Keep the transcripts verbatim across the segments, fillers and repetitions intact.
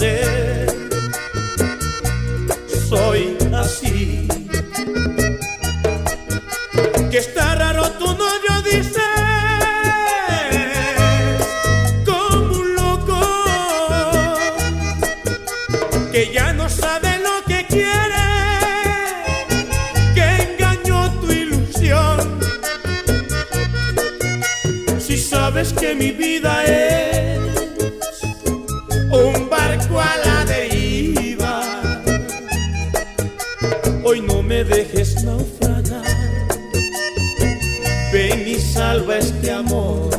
saber. Soy así. Que está raro tu novio, dice, como un loco, que ya no sabe lo que quiere, que engañó tu ilusión. Si sabes que mi vida es un barco a la deriva, hoy no me dejes naufragar. Ven y salva este amor.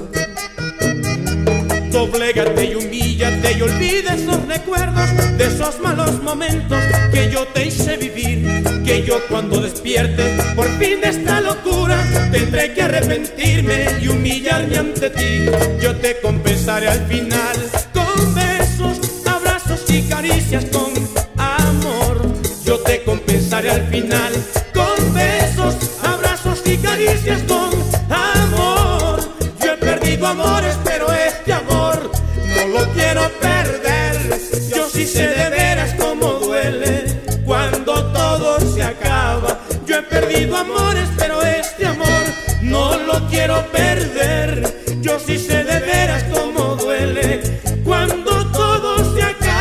Doblégate y humíllate y olvida esos recuerdos de esos malos momentos que yo te hice vivir. Que yo cuando despierte por fin de esta locura tendré que arrepentirme y humillarme ante ti. Yo te compensaré al final con besos, abrazos y caricias con amor. Yo te compensaré al final con besos, abrazos y caricias con amor. Yo he perdido amores, pero este amor no lo quiero perder. Yo sí sé de veras cómo duele cuando todo se acaba. Yo he perdido amores, pero este amor no lo quiero perder. Yo sí sé de veras cómo duele cuando todo se acaba.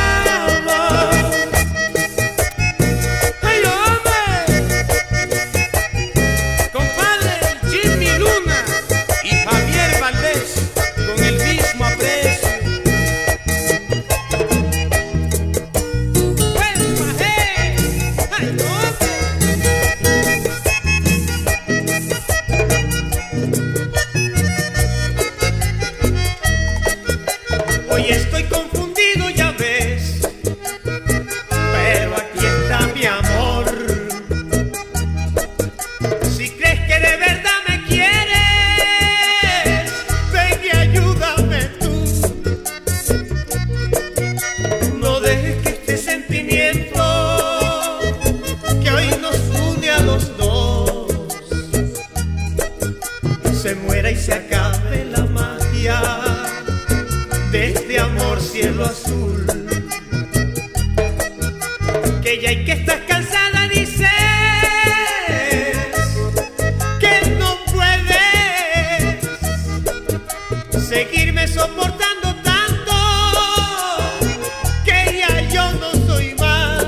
¡Ay, hombre! Compadre Jimmy Luna y Javier Valdés con el mismo aprecio. Hoy estoy confundido, ya ves, pero aquí está mi amor. Si crees que de verdad me quieres, ven y ayúdame tú. No dejes que este sentimiento que hoy nos une a los dos se muera y se acabe la magia de este amor cielo azul. Que ya hay que estás cansada, dices que no puedes seguirme soportando tanto, que ya yo no soy más.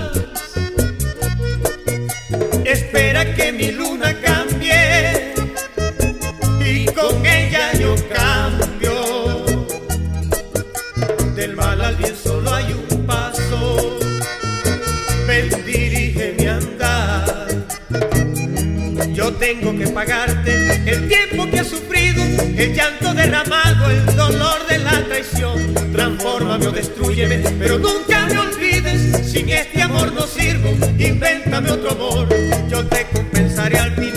Espera que mi luna cambie y con ella yo cambio. Del mal al bien solo hay un paso, ven, dirige mi andar. Yo tengo que pagarte el tiempo que has sufrido, el llanto derramado, el dolor de la traición. Transfórmame o destrúyeme, pero nunca me olvides. Sin este amor no sirvo, invéntame otro amor. Yo te compensaré al fin.